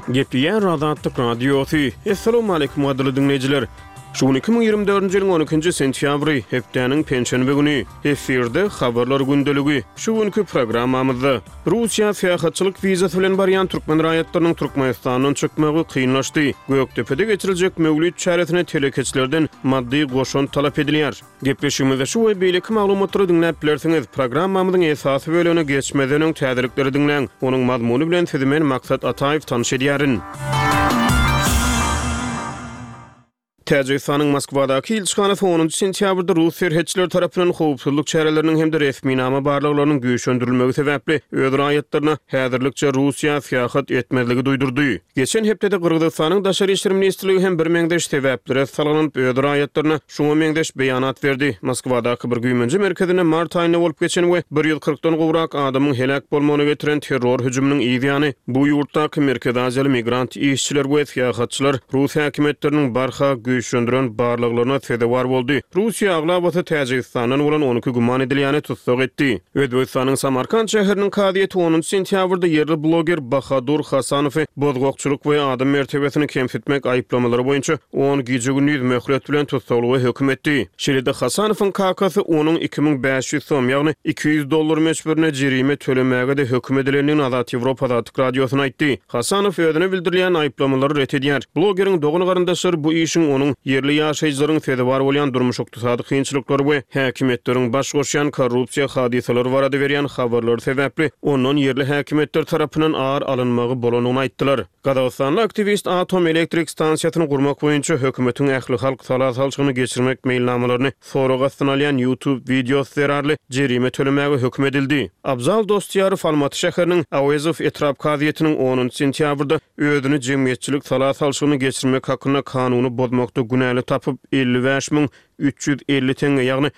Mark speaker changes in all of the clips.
Speaker 1: Gepleyen Radatlık Radyosu. Assalamu alaikum adlı dinleyiciler. Şu 2024 ýylyň 12-nji sentýabry hepdeniň penşenbe güni efirde habarlar gündeligi. Şu günkü programmamyzda Russiýa seýahatçylyk wizasy bilen barýan türkmen raýatlarynyň Türkmenistanyň çykmagy kynlaşdy. Göktepe'de geçiriljek mevlüt çäresine telekeçilerden maddi goşun talap edilýär. Gepleşigimizde şu we beýleki maglumatlary dinläp bilersiňiz. Programmamyzyň esasy bölüne geçmeden öň täzelikleri dinleň. Onuň mazmuny bilen sizi men Maksat Ataýew tanyş edýärin. Täjikistanyň Moskwadaky ilçihanasy 10-njy sentýabrda Rus serhetçiler tarapyndan howpsuzlyk çäreleriniň hemde resminama barlyklarynyň güýçlendirilmegi sebäpli öz raýatlaryna häzirlikçe Russiýa seýahat etmezligi duýdurdy. Geçen hepdede Kırgızstanyň Daşary işleri ministrligi hem bir meňdeş sebäplere salanyp öz raýatlaryna şoňa meňdeş beýanat berdi. Moskwadaky bir güýmenji merkezine mart aýyna bolup geçen we 140-dan gowrak adamyň helak bolmagyna getiren terror hüjüminiň ýygyny bu ýurtdaky Merkez Aziýaly migrant işçiler we seýahatçylar Rus häkimetleriniň barha güýçlendiren barlyklaryna sebäp boldy. Russiýa aglabaty Täjikistanyň bolan 12 guman edilýäni tutsak etdi. Özbekistanyň Samarkand şäheriniň kadiýeti 10-njy sentýabrda yerli bloger Bahadur Hasanowy bozgokçuluk we adam mertebesini kemsitmek aýyplamалary boýunça 10 gije günlük möhlet bilen tutsaklygy hökm etdi. Şeýle Hasanowyň kakasy onuň 2500 som, ýagny $200 meçberine jerime tölemege de hökm edilenini Azat Ýewropa Azatlyk radiosyna aýtdy. Hasanow özüne bildirilýän aýyplamалary ret edýär. Blogeriň dogun garyndaşlary bu işiň onuň yerli ýaşaýjylaryň sebäp bolýan durmuş ykdysady kynçylyklary we häkimetleriň baş goşýan korrupsiýa hadiseleri barada berýän habarlar sebäpli onuň yerli häkimetler tarapyndan ağır alınmagy bolanyny aýtdylar. Gadastanly aktivist atom elektrik stansiýasyny gurmak boýunça hökümetiň ähli halk salat-salçygyny geçirmek meýilnamalaryny soraga synalýan YouTube videosy zerarly jerime tölemege hökm edildi. Abzal Dostýarow Almaty şäheriniň Awezow etrap kadiýetiniň 10-njy sentýabrda özüni jemgyýetçilik salat-salçygyny geçirmek hakyna kanuny bozmakda günäli tapyp 55.350 tenge, ýagny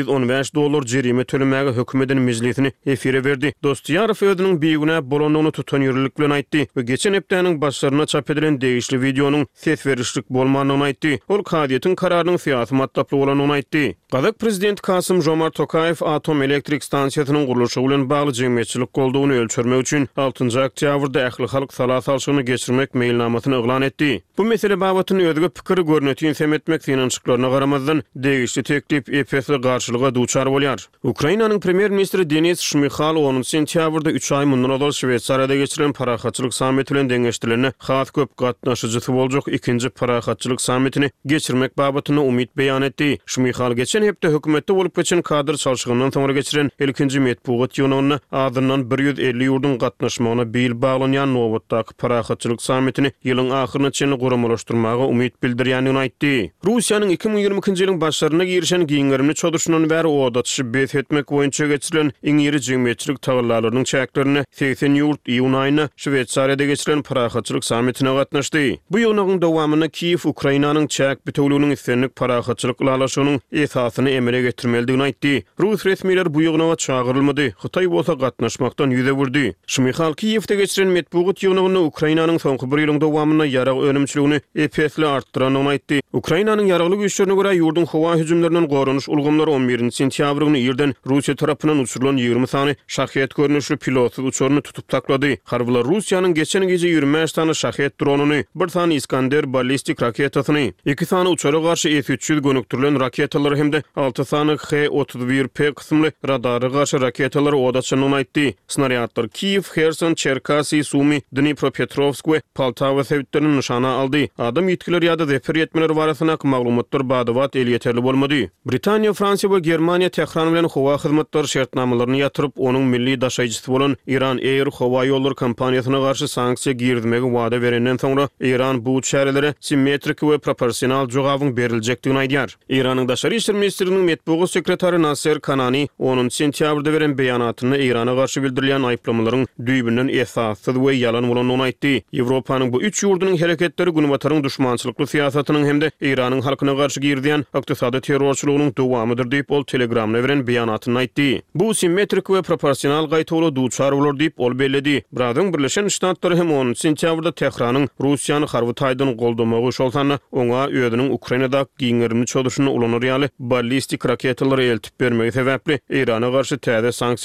Speaker 1: $115 jerime tölemege hökm eden mejlisini efire berdi. Dostýarow özüniň beýgüne bolanyny tutan ýürürlik bilen aýtdy we geçen hepdeniň başlaryna çap edilen degişli videonyň ses berişlik bolmanyny aýtdy. Ol kadiýetiň kararynyň syýasy matdaply bolanyny aýtdy. Kazak prezident Kasym Jomart Tokayew atom elektrik stansiýasynyň gurulşy bilen bagly jemgyýetçilik goldugyny ölçermek üçin 6-njy oktýabrda ähli halk salat-salçygyny geçirmek meýilnamasyny eglan etdi. Bu mesele babatyny özüge pikir görnetýän semetmek finançyklaryna garamazdan degişli teklip EPS-le garşylyga duçar bolýar. Ukrainanyň premier ministri Denis Shmyhal 10 sentýabrda 3 ay mundan ol Şwetsariýada geçirilen parahatçylyk samiti bilen deňeşdirilene has köp gatnaşyjysy boljak ikinji parahatçylyk samitini geçirmek babatyna umyt beýan etdi. Shmyhal geçen hepde hökümetde bolup geçen kadr çalşygynyň soňra geçiren ilkinji metbuat ýygynyna adyndan 150 ýurdun gatnaşmagyna beýil baglanýan nowatdaky parahatçylyk samitini ýylyň ahyryna çenli guramalaşdyrmaga umyt bildirýänini aýtdy. Russiýanyň 2022-nji ýylyň başlaryna girişen giňerimli çodurşundan bäri odaçy bet etmek boýunça geçirilen iň ýeri jemgyýetçilik tagyrlarynyň çäklerini 80 ýurt iýun aýyna Şwetsariýada geçirilen parahatçylyk samitine gatnaşdy. Bu ýylyň dowamyna Kiýew Ukrainanyň çäk bütewliginiň islenlik parahatçylyk ulalaşygynyň esasyny emele getirmeligini aýtdy. Rus resmiler bu ýygnaga çagyrylmady. Hytaý bolsa gatnaşmakdan ýüze burdy. Shmyhal Kiýewde geçirilen metbuat ýygnyny Ukrainanyň soňky bir ýylyň dowamyna ýarag önümçiligini EPS-le artdyranyny aýtdy. Ukrainanyň ýaragly güýçlerine görä ýurdun howa hüjümlerinden gorunuş ulgamlary 11-nji sentýabr güni ýerden Russiýa tarapyndan uçurulan 20 sany şahyet görnüşli pilotsuz uçuryny tutup taklady. Harbylar Russiýanyň geçen gece 25 sany şahyet dronuny, 1 sany Iskander ballistik raketasyny, 2 sany uçara garşy S-300 gönüktirilen raketalary hemde 6 sany H-31P kysymly radary garşy raketalary odaçynyny aýtdy. Snaryadlar Kiýew, Kherson, Cherkasy, Sumy, Dnipropetrovsk we Poltawa sewtlerini nişana aldy. Adam ýetkiler ýa-da zeper ýetmeler barasyna maglumatlar badawat el ýeterli bolmady. Britaniýa, Fransiýa we Germaniýa Tehran bilen howa hyzmatlary şertnamalaryny ýatyryp onuň milli daşaýjysy bolan Iran Air howa ýolları kampaniýasyna garşy sanksiýa girdimegi wada berenden soňra Iran bu çärelere simmetrik we proporsional jogabyň berilejekdigini aýdýar. Iranyň daşary işler ministrliginiň metbuat sekretary Nasser Kanani 10 sentýabrda beren beýanatyny Irana garşy bildirilýän aýyplamalaryň düýbünden esassyz we ýalan bolanyny aýtdy. Ýewropanyň bu 3 ýurdanyň hereketleri günbatyryň düşmançylykly siýasatynyň hemde Iranyň halkyna garşy girdiýän ykdysady terrorçylygynyň dowamydyr diýip ol Telegramna beren beýanatyny aýtdy. Bu simmetrik we proporsional gaýtawly duçar bolar diýip ol bellädi. Bradyň Birleşen Ştatlary hem 10 sentýabrda Tehranyň Russiýany harby taýdan goldamagy şolsana oňa özüniň Ukrainada giňerimli çodurşuny ulanýar ýaly ballistik raketalary eltip bermegi sebäpli Irana garşy täze sanksiýa